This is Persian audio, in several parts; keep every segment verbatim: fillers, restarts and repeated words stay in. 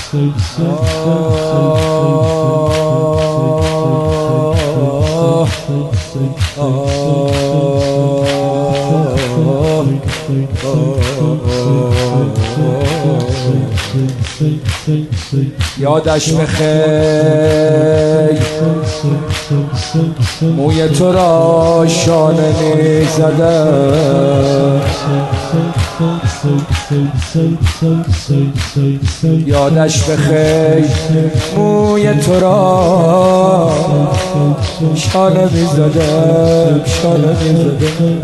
یادش بخیر موی تو را شانه می زدم، یادش بخیر موی تو را شانه می زدم، شانه می زدم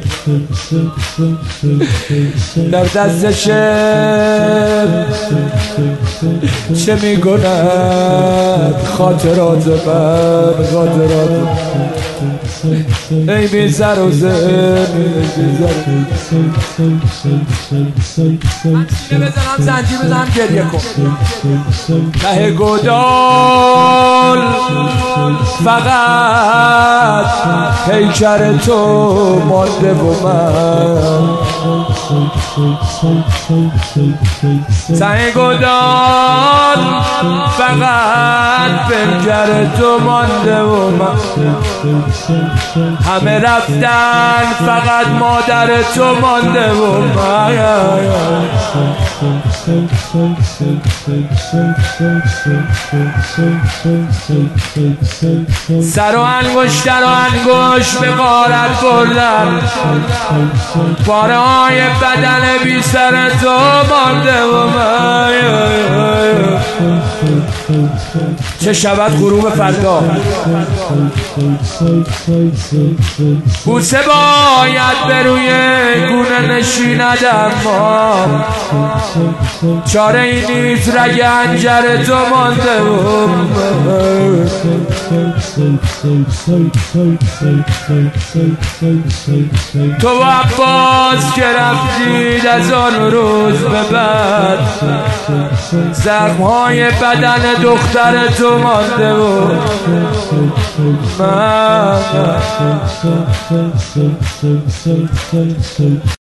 در دست شب چه می کند خاطرات من، خاطرات ای بی سر و زن بزنم زنجی بزنم گریه کن ته گودال فقط پیکر تو مانده و من، ته گودال فقط پیکر تو مانده و من، همه رفتن فقط مادر تو مانده و من، سر و انگشتر و انگشت به غارت بردم، پاره های بدن بی سر تو مانده و من، چه شود غروب فردا بوسه باید به روی گونه نشیند، اما چاره ای نیست رگ حنجر تو مانده و تو و عباس که رفتید از آن روز به بعد، زخمهای بدن دختر تو مانده و من